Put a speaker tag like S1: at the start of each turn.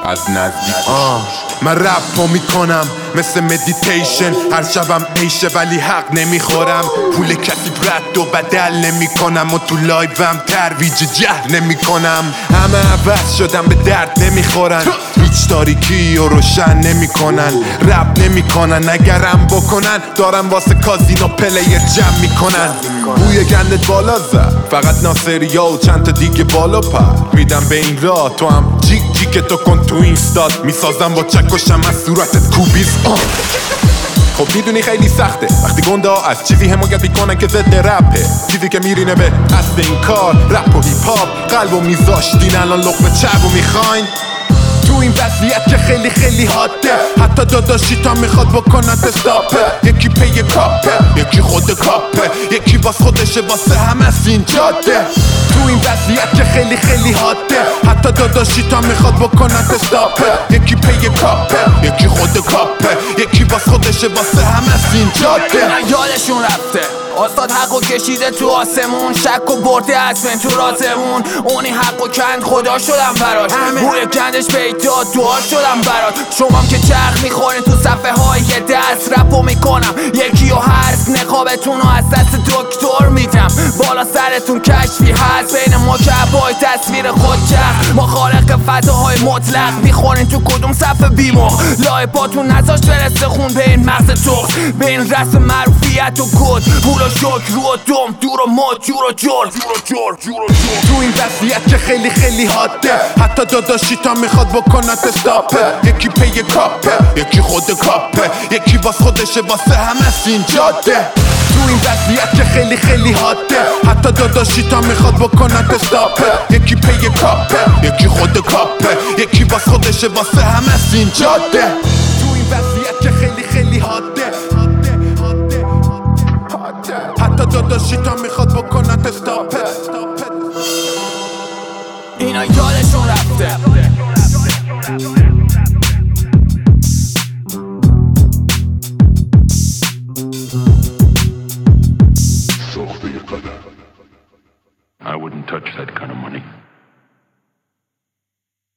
S1: از نزدیک من رپ میکنم مثل مدیتیشن، هر شبم عیشه ولی حق نمیخورم، پول کسی رد و بدل نمیکنم و تو لایوم ترویج جهل نمیکنم. همه عوض شدم به درد نمیخورن، هیچ تاریکی و روشن نمیکنن، رپ نمیکنن، اگرم بکنن دارم واسه کازینو پلیر جمع میکنن. بوی گندت بالا زد فقط ناصریا و چند تا دیگه بالا پر میدم به این راه، تو هم جیک جیک تو کن تو اینستاد، میسازم با چکشم از صورتت کوبیز. خب میدونی خیلی سخته وقتی گنده ها از چیزی حمایت میکنن که ضد رپه، چیزی که میرینه به اصل این کار، رپ و هیپ هاپ قلبو میذاشتین الان لقمه چربو میخواین. تو این وضعیت که خیلی خیلی حاده، حتی داداشی تا میخواد بکنت استاپه، یکی پی کاپه یکی خود کاپه، یکی باز خودشه واسه همه از این جاده. تو این وضعیت که خیلی خیلی حاده، حتی داداشی تا میخواد بکنت استاپه، یکی پی کاپه یکی خود کاپه، یکی باز خودشه واسه همه از این جاده.
S2: یادشون رفته استاد حقو کشیده تو آسمون، شک و برده از تو رازمون، اونی حقو کند خدا شدم براش، بوی کندش پیدا دعا شدم برات. شمام که چرخ میخورین تو صفحه های دست، رپو میکنم یکی و هست، نقابتون رو از دست دکتر میدم، بالا سرتون کشفی هست، بین مکعبای تصویر خود چرخ، ما خالق فضاهای مطلق، میخورین تو کدوم صفحه بیمخ، لایباتون نذاشت برسه خون به این مغز تخت، به این رسم معروفیت و کد، پول و شک رو و دم دور و مد جور و جور.
S1: تو این وضعیت که خیلی خیلی حاده، حتی داداشی تا میخواد بکنت استاپه، یکی پی کاپه یکی خود کاپه، یکی باز خودشه واسه همه از این جاده. تو این وضعیت که خیلی خیلی حاده، حتی داداشی تا میخواد بکنت استاپه، یکی پی کاپه یکی خود کاپه، یکی باز خودشه واسه همه از این جاده. تو این وضعیت که خیلی خیلی حاده، حتی داداشی تا میخواد بکنت استاپه.
S2: اینا یادشون رفته